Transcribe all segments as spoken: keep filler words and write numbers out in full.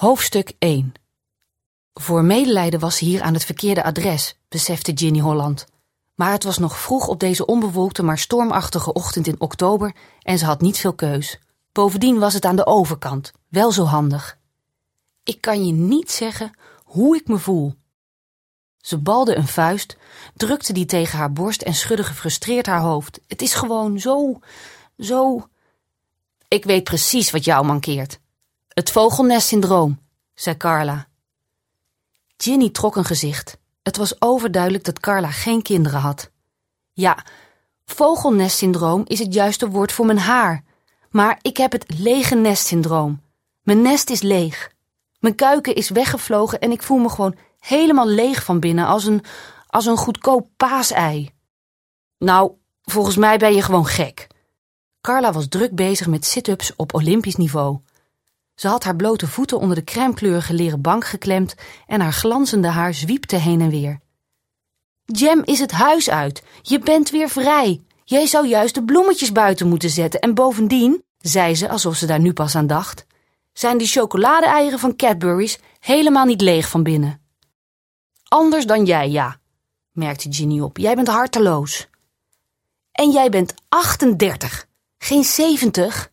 Hoofdstuk één. Voor medelijden was ze hier aan het verkeerde adres, besefte Ginny Holland. Maar het was nog vroeg op deze onbewolkte maar stormachtige ochtend in oktober en ze had niet veel keus. Bovendien was het aan de overkant, wel zo handig. Ik kan je niet zeggen hoe ik me voel. Ze balde een vuist, drukte die tegen haar borst en schudde gefrustreerd haar hoofd. Het is gewoon zo, zo... Ik weet precies wat jou mankeert. Het vogelnestsyndroom, zei Carla. Ginny trok een gezicht. Het was overduidelijk dat Carla geen kinderen had. Ja, vogelnestsyndroom is het juiste woord voor mijn haar. Maar ik heb het lege nestsyndroom. Mijn nest is leeg. Mijn kuiken is weggevlogen en ik voel me gewoon helemaal leeg van binnen, als een, als een goedkoop paasei. Nou, volgens mij ben je gewoon gek. Carla was druk bezig met sit-ups op olympisch niveau. Ze had haar blote voeten onder de crèmekleurige leren bank geklemd en haar glanzende haar zwiepte heen en weer. Jem is het huis uit. Je bent weer vrij. Jij zou juist de bloemetjes buiten moeten zetten en bovendien, zei ze alsof ze daar nu pas aan dacht, zijn die chocolade-eieren van Cadbury's helemaal niet leeg van binnen. Anders dan jij, ja, merkte Ginny op. Jij bent harteloos. En jij bent achtendertig, geen zeventig.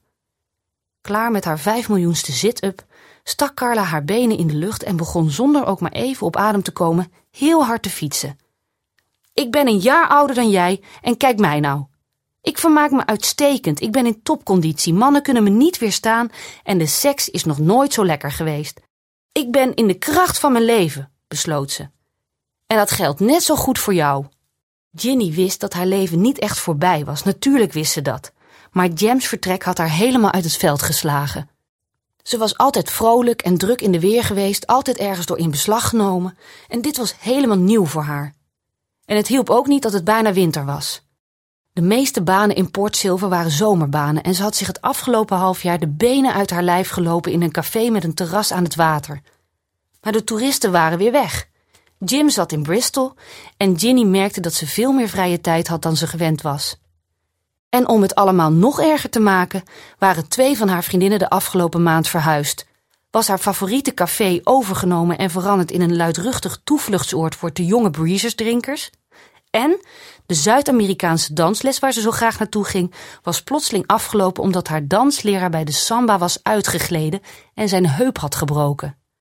Klaar met haar vijf miljoenste sit-up, stak Carla haar benen in de lucht en begon zonder ook maar even op adem te komen heel hard te fietsen. Ik ben een jaar ouder dan jij en kijk mij nou. Ik vermaak me uitstekend, ik ben in topconditie, mannen kunnen me niet weerstaan en de seks is nog nooit zo lekker geweest. Ik ben in de kracht van mijn leven, besloot ze. En dat geldt net zo goed voor jou. Ginny wist dat haar leven niet echt voorbij was, natuurlijk wist ze dat. Maar Jems vertrek had haar helemaal uit het veld geslagen. Ze was altijd vrolijk en druk in de weer geweest, altijd ergens door in beslag genomen. En dit was helemaal nieuw voor haar. En het hielp ook niet dat het bijna winter was. De meeste banen in Port Silver waren zomerbanen en ze had zich het afgelopen half jaar de benen uit haar lijf gelopen in een café met een terras aan het water. Maar de toeristen waren weer weg. Jim zat in Bristol en Ginny merkte dat ze veel meer vrije tijd had dan ze gewend was. En om het allemaal nog erger te maken, waren twee van haar vriendinnen de afgelopen maand verhuisd. Was haar favoriete café overgenomen en veranderd in een luidruchtig toevluchtsoord voor te jonge breezers-drinkers. En de Zuid-Amerikaanse dansles waar ze zo graag naartoe ging, was plotseling afgelopen omdat haar dansleraar bij de samba was uitgegleden en zijn heup had gebroken.